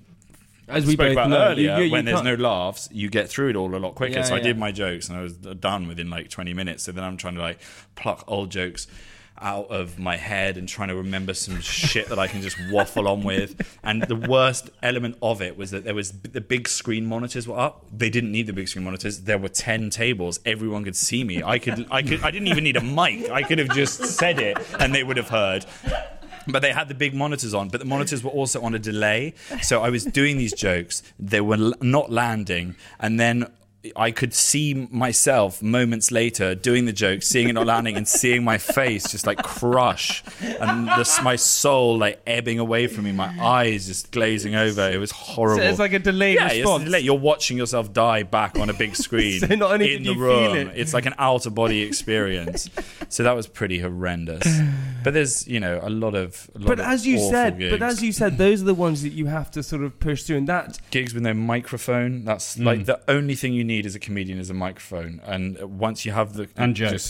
spoke about earlier, when there's no laughs, you get through it all a lot quicker. So I did my jokes, and I was done within like 20 minutes. So then I'm trying to like pluck old jokes out of my head and trying to remember some shit that I can just waffle on with. And the worst element of it was that there was the big screen monitors were up. They didn't need the big screen monitors. There were 10 tables. Everyone could see me. I didn't even need a mic. I could have just said it and they would have heard. But they had the big monitors on, but the monitors were also on a delay. So I was doing these jokes, they were not landing, and then I could see myself moments later doing the joke, seeing it not landing, and seeing my face just like crush, and my soul like ebbing away from me, my eyes just glazing over. It was horrible.
So it's like a delayed response.
It's you're watching yourself die back on a big screen.
So not only
in
did
the
you
room.
feel it.
It's like an out of body experience. So that was pretty horrendous. But there's a lot of
as you said,
gigs.
those are the ones that you have to sort of push through, and that
gigs with no microphone. That's like the only thing you need as a comedian is a microphone, and once you have the
jokes,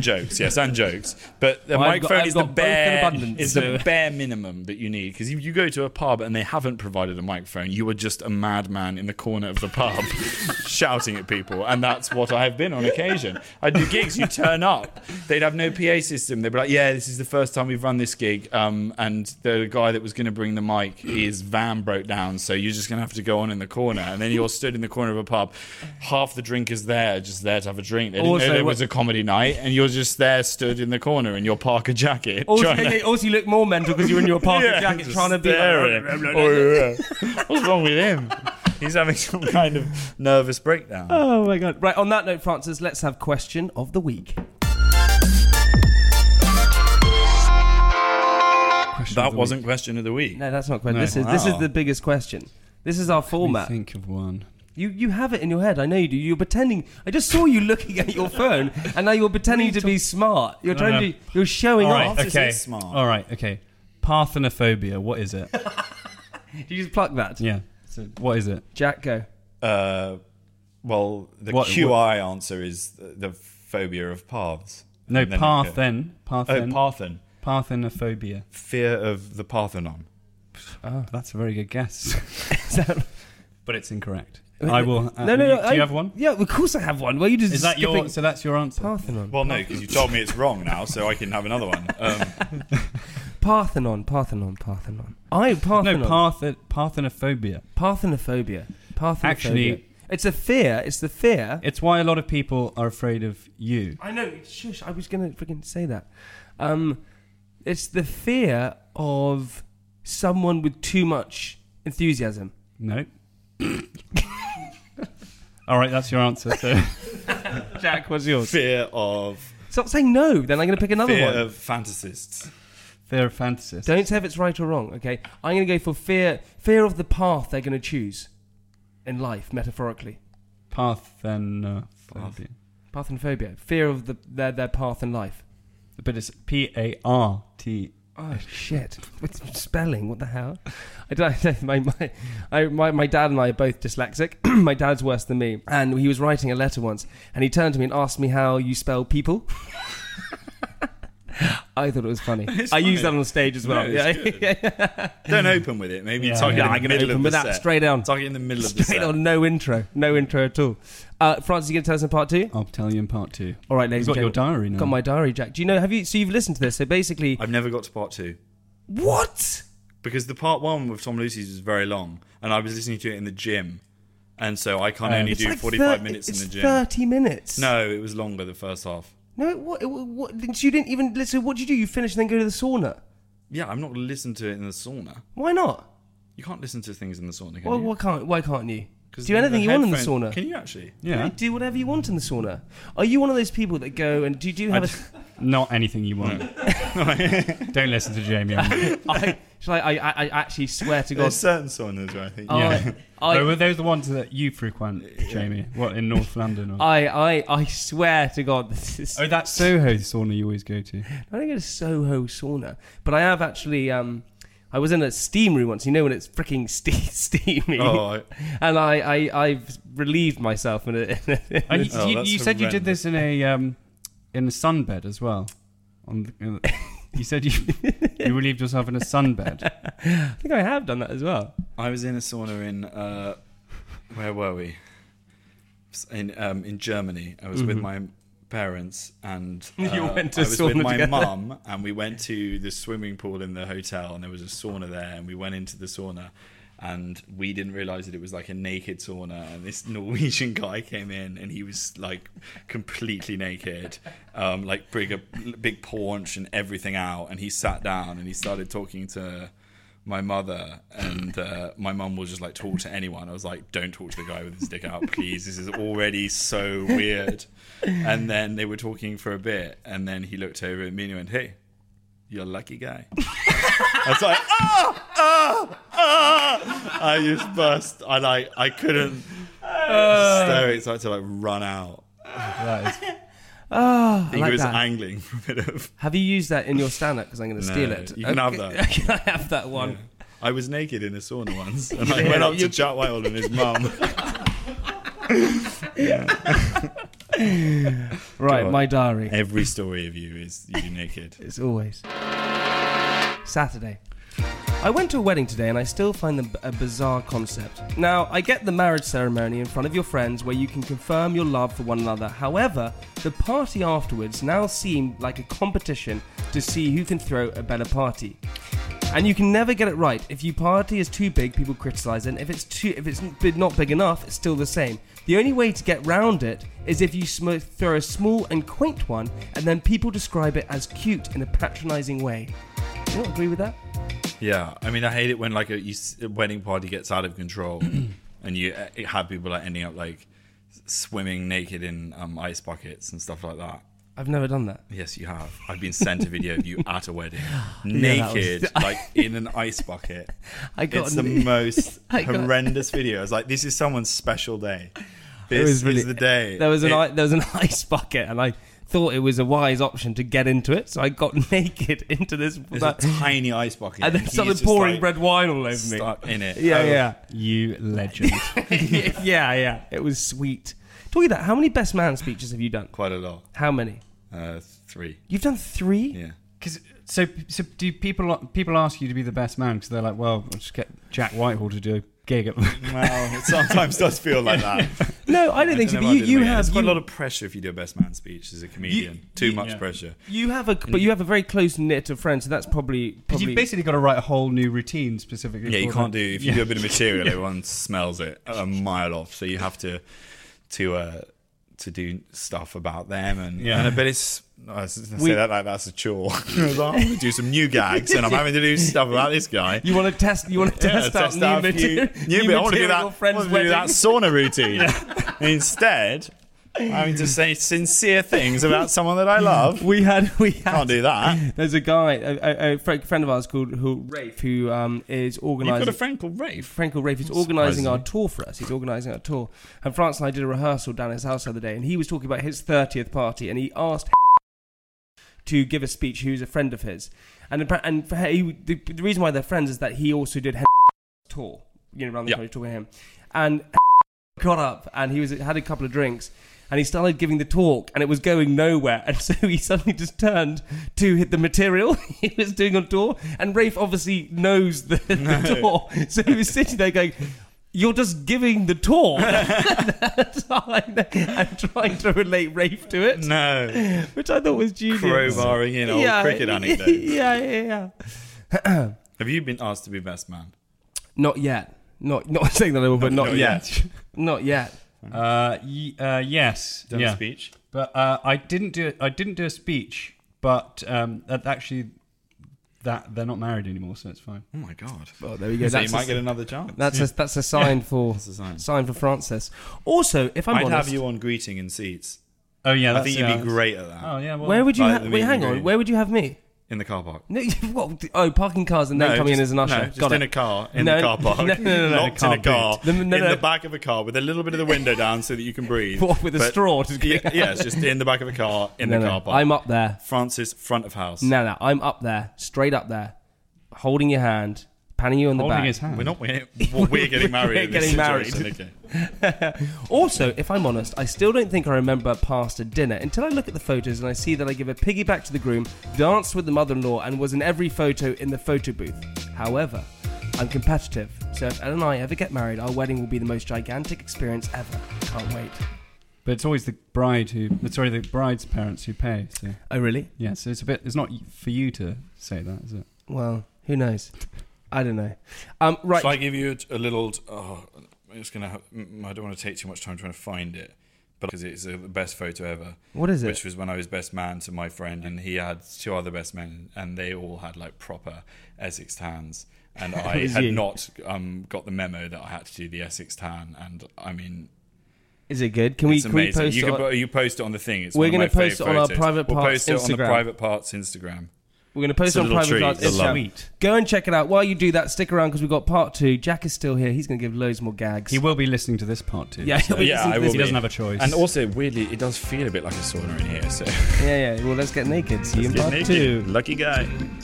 but the microphone is the bare minimum that you need, because if you go to a pub and they haven't provided a microphone, you are just a madman in the corner of the pub shouting at people, and that's what I have been on occasion. I do gigs, you turn up, they'd have no PA system, they'd be like, yeah, this is the first time we've run this gig, and the guy that was going to bring the mic, his van broke down, so you're just going to have to go on in the corner, and then you're stood in the corner of a pub, half the drinkers just there to have a drink. They didn't know there was a comedy night, and you're just there stood in the corner in your Parker jacket.
Also, you look more mental because you're in your Parker jacket trying to be
what's wrong with him? He's having some kind of nervous breakdown.
Oh my God. Right, on that note, Francis, let's have question of the week.
That wasn't question of the week.
No, that's not question. No. This is the biggest question. This is our format.
Let me think of one.
You have it in your head. I know you do. You're pretending. I just saw you looking at your phone, and now you're pretending to be smart. You're You're showing off.
Okay.
Smart.
All right. Okay. Parthenophobia. What is it?
Did you just pluck that?
Yeah. So what is it?
Jack, go.
Well, the QI answer is the phobia of paths.
No, Parthen. Parthenophobia.
Fear of the Parthenon.
Oh, that's a very good guess. But it's incorrect. I will.
No.
Do you have one?
Yeah, of course I have one. Well, you just
is that your? So that's your answer.
Parthenon.
Well, no, because you told me it's wrong now, so I can have another one.
Parthenon. Parthenophobia. Parthenophobia. Actually, it's a fear. It's the fear.
It's why a lot of people are afraid of you.
I know. Shush. I was going to freaking say that. It's the fear of someone with too much enthusiasm.
No. All right, that's your answer. So,
Jack, what's yours?
Fear of...
Stop saying no, then I'm going to pick another one.
Fear of fantasists.
Fear of fantasists.
Don't say if it's right or wrong, okay? I'm going to go for fear of the path they're going to choose in life, metaphorically.
Parthenophobia.
Fear of their path in life.
But it's P-A-R-T.
Oh shit! What's spelling? What the hell? My dad and I are both dyslexic. My dad's worse than me, and he was writing a letter once, and he turned to me and asked me how you spell people. I thought it was funny. I used that on stage as well.
No, yeah. Don't open with it. Maybe talk in the middle of the set.
Straight on.
Talk in the middle of the set.
Straight on. No intro at all. Francis, you going to tell us in part 2?
I'll tell you in part 2.
All right, ladies and gentlemen.
You've got your diary now.
Got my diary, Jack. Do you know? So you've listened to this. So basically,
I've never got to part 2.
What?
Because the part 1 with Tom Lucy's was very long, and I was listening to it in the gym, and so I can't only do 45 minutes in the gym.
30 minutes.
No, it was longer the first half.
No, what? You didn't even listen. What did you do? You finished and then go to the sauna?
Yeah, I'm not going to listen to it in the sauna.
Why not?
You can't listen to things in the sauna, can
you? Why can't you? Do anything you want in the sauna.
Can you actually?
Yeah. Do whatever you want in the sauna. Are you one of those people that go and do you have
Not anything you want. Don't listen to Jamie.
I actually swear to God.
There's certain saunas where I think.
Were those the ones that you frequent, Jamie? What, in North London? Or?
I swear to God. This is
that Soho sauna you always go to?
I don't go to Soho sauna, but I have actually. I was in a steam room once. You know when it's freaking steamy. And I've relieved myself in a
you said you did this in a sunbed as well. You said you relieved yourself in a sunbed.
I think I have done that as well.
I was in a sauna in where were we? In Germany. I was with my parents, and
you went to
I was
sauna
with my
together.
mum, and we went to the swimming pool in the hotel, and there was a sauna there, and we went into the sauna, and we didn't realise that it was like a naked sauna, and this Norwegian guy came in, and he was like completely naked, like big paunch and everything out, and he sat down and he started talking to my mother, and my mum was just like, talk to anyone. I was like, don't talk to the guy with his dick out, please. This is already so weird. And then they were talking for a bit, and then he looked over at me and he went, hey, you're a lucky guy. I was like, I just burst. I couldn't. Hysterics. I had to run out. He was angling for a bit of.
Have you used that in your stand-up? Because I'm going to steal it.
You can have that.
Can I have that one?
Yeah. I was naked in a sauna once, and I went up to Jack Whitehall and his mum.
Right, my diary.
Every story of you is you naked.
It's always Saturday. I went to a wedding today, and I still find them a bizarre concept. Now, I get the marriage ceremony in front of your friends where you can confirm your love for one another. However, the party afterwards now seemed like a competition to see who can throw a better party. And you can never get it right. If your party is too big, people criticise it. And if it's not big enough, it's still the same. The only way to get round it is if you throw a small and quaint one, and then people describe it as cute in a patronising way. Do you not agree with that?
Yeah, I mean, I hate it when like a wedding party gets out of control, and you have people ending up like swimming naked in ice buckets and stuff like that.
I've never done that.
Yes, you have. I've been sent a video of you at a wedding, naked, like in an ice bucket. It's the most horrendous video. I was like, this is someone's special day. This is the day.
There was an ice bucket, and I thought it was a wise option to get into it, so I got naked into this.
There's a tiny ice bucket.
And then started pouring red wine all over me.
Stuck in it.
Yeah.
You legend.
Yeah. It was sweet. Talking of that, how many best man speeches have you done?
Quite a lot.
How many?
3.
You've done 3?
Yeah.
So do people ask you to be the best man because they're like, well, I'll just get Jack Whitehall to do a gig at
Well, it sometimes does feel like that.
No, I don't think so. But you have
There's quite a lot of pressure if you do a best man speech as a comedian. Too much pressure.
But you have a very close knit of friends, so that's probably.
Because you've basically got to write a whole new routine specifically.
Yeah, you
for
can't
that.
do if you do a bit of material, everyone smells it a mile off. So you have to do stuff about them, and but it's. I say that like that's a chore. I'm going to do some new gags, and I'm having to do stuff about this guy.
You want to test? You want to test out new material?
I want to do that. That sauna routine. Instead, I'm having to say sincere things about someone that I love.
We had.
Can't do that.
There's a guy, a friend of ours called Rafe, who is organising.
You've got a friend called Rafe.
He's organising our tour for us. He's organising our tour, and France and I did a rehearsal down at his house the other day, and he was talking about his 30th party, and he asked to give a speech, who's a friend of his, and for the reason why they're friends is that he also did tour, around the country talking to him, and got up and he had a couple of drinks and he started giving the talk and it was going nowhere, and so he suddenly just turned to hit the material he was doing on tour, and Rafe obviously knows the tour, so he was sitting there going, "You're just giving the talk." I'm trying to relate Rafe to it.
No.
Which I thought was genius.
Crowbarring in old cricket anecdotes.
Yeah.
Have you been asked to be best man?
Not yet. Not saying that I will, but not yet. Not yet.
Yes.
Done a speech?
But I didn't do a speech, but actually that they're not married anymore, so it's fine.
Oh my god!
Well, there we go.
So you might get another chance.
That's a sign for sign for Francis. Also, if
I'd have you on greeting and seats.
Oh yeah,
I think you'd be great at that.
Oh yeah. Well,
where would you? Wait, hang on. Where would you have me?
In the car park.
No, what? Oh, parking cars and then coming in as an usher.
No, just in a car in the car park.
No.
Locked in a car in the back of a car with a little bit of the window down so that you can breathe.
What, with a straw?
It's just in the back of a car in the car park.
I'm up there.
Francis, front of house.
No, I'm up there, straight up there, holding your hand, panning you on the back.
Holding his hand.
We're getting married.
We're getting married. Also, if I'm honest, I still don't think I remember past a dinner until I look at the photos and I see that I give a piggyback to the groom, danced with the mother-in-law, and was in every photo in the photo booth. However, I'm competitive, so if Ellen and I ever get married, our wedding will be the most gigantic experience ever. Can't wait.
But it's always the bride's parents who pay. So.
Oh, really?
Yeah, so it's not for you to say that, is it?
Well, who knows? I don't know. Right.
Shall I give you a little... I don't want to take too much time trying to find it, but because it's the best photo ever.
What is it?
Which was when I was best man to my friend, and he had 2 other best men, and they all had like proper Essex tans, and I had not got the memo that I had to do the Essex tan, and I mean...
Is it good? Can we post it?
You post it on the thing. It's
we're going to post it on our private parts Instagram.
We'll post it on the private parts Instagram.
We're going to post it on private parts Instagram. Go and check it out. While you do that, stick around because we've got part 2. Jack is still here. He's going to give loads more gags.
He will be listening to this part 2.
Yeah,
so.
He
doesn't have a choice.
And also, weirdly, it does feel a bit like a sauna in here. So
yeah. Well, let's get naked. See you in part 2.
Lucky guy.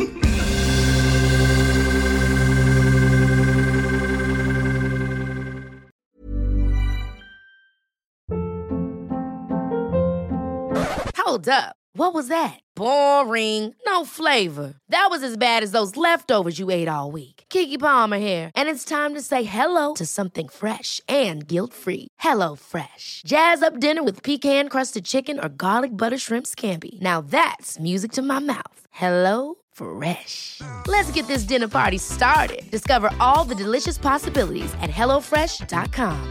Hold up. What was that? Boring. No flavor. That was as bad as those leftovers you ate all week. Keke Palmer here, and it's time to say hello to something fresh and guilt-free. Hello Fresh. Jazz up dinner with pecan-crusted chicken or garlic butter shrimp scampi. Now that's music to my mouth. Hello Fresh. Let's get this dinner party started. Discover all the delicious possibilities at HelloFresh.com.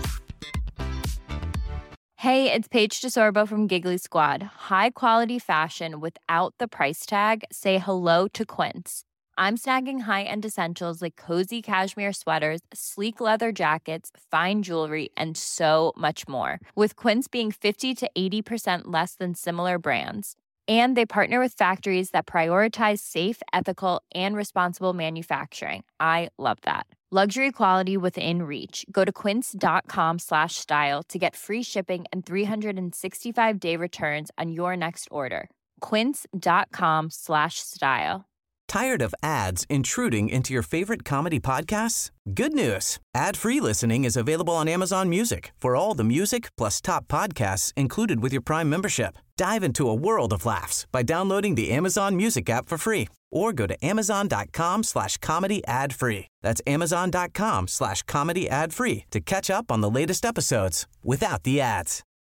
Hey, it's Paige DeSorbo from Giggly Squad. High quality fashion without the price tag. Say hello to Quince. I'm snagging high-end essentials like cozy cashmere sweaters, sleek leather jackets, fine jewelry, and so much more. With Quince being 50 to 80% less than similar brands. And they partner with factories that prioritize safe, ethical, and responsible manufacturing. I love that. Luxury quality within reach. Go to quince.com/style to get free shipping and 365-day returns on your next order. Quince.com/style.
Tired of ads intruding into your favorite comedy podcasts? Good news. Ad-free listening is available on Amazon Music for all the music plus top podcasts included with your Prime membership. Dive into a world of laughs by downloading the Amazon Music app for free or go to amazon.com/comedy ad-free. That's amazon.com/comedy ad-free to catch up on the latest episodes without the ads.